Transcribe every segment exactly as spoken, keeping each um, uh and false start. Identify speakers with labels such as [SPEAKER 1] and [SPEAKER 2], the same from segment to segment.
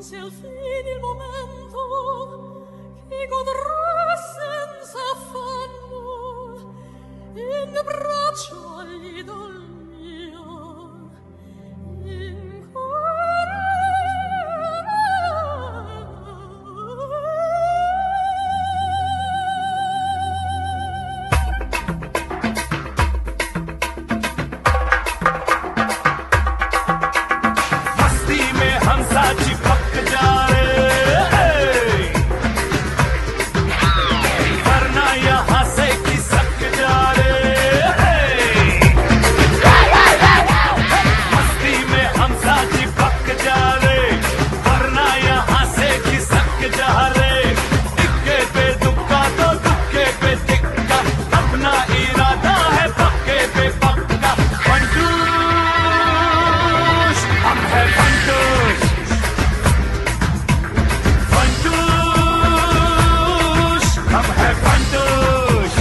[SPEAKER 1] giunse al fine il momento che godrò senza affanno in braccio agli dol mio in cuore.
[SPEAKER 2] मस्ती में हम साथ चिपक जाए वरना यहाँ से खिसक जाए। मस्ती में हम साथ चिपक जाए वरना यहाँ से खिसक जाए। दिक्के पे दुक्का तो दुक्के पे दिक्का अपना इरादा है पक्के पे पक्का। फंटूश हम है फंटूश फंटूश हम है फंटूश।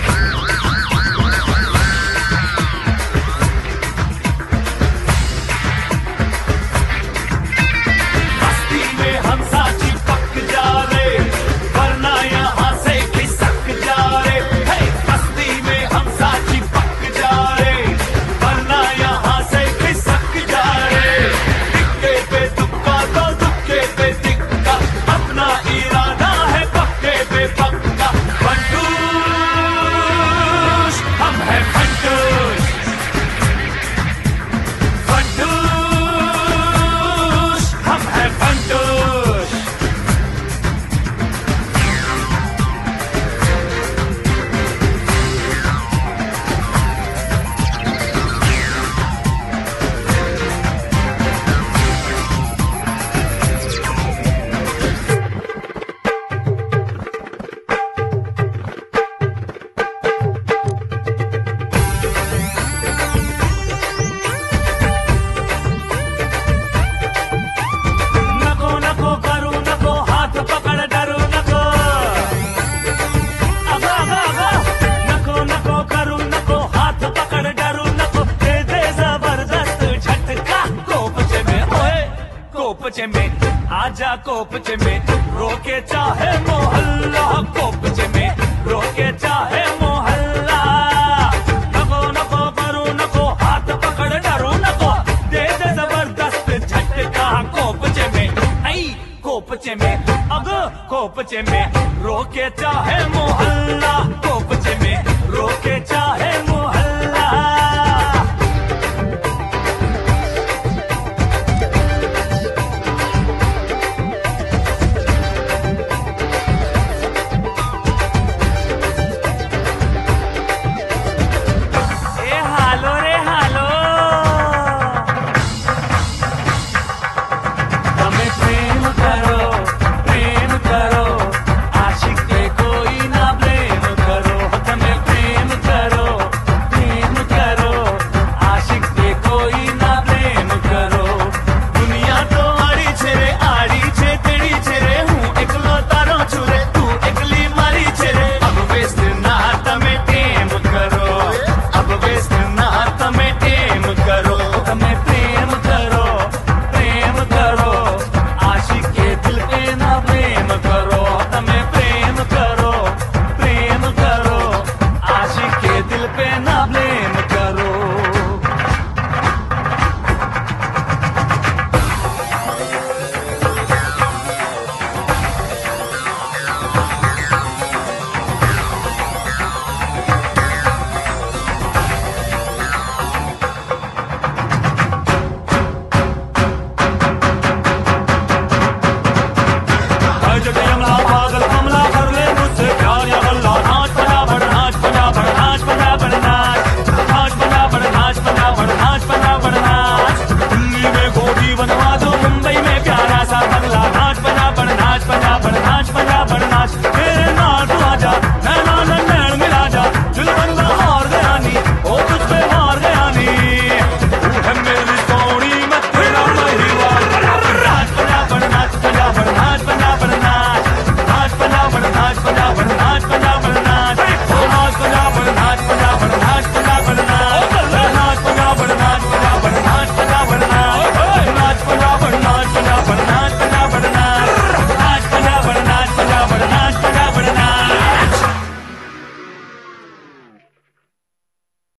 [SPEAKER 2] मस्ती में हम साथ चिपक जा रे वरना यहाँ से खिसक जा रे। हे मस्ती में हम साथ चिपक जा रे वरना यहाँ से खिसक जा रे। दिक्के पे दुक्का तो दुक्के पे दिक्का अपना इरादा है पक्के पे पक्का। फंटूश हम है फंटूश फंटूश हम है फंटूश। नको नको करू नको हाथ पकड़ डरू नको अगा अगा अगा। नको नको करू नको हाथ पकड़ डरू नको दे दे जबरदस्त झटका। कोपचे में ओए कोपचे में आजा कोपचे में रोके चाहे मोहल्ला। कोपचे में रोके चाहे मोहल्ला। नको नको करू नको हाथ पकड़ डरू नको दे दे जबरदस्त झटका। कोपचे में आई कोपचे में अग कोपचे में रोके चाहे मोहल्ला। कोपचे में रोके चाहे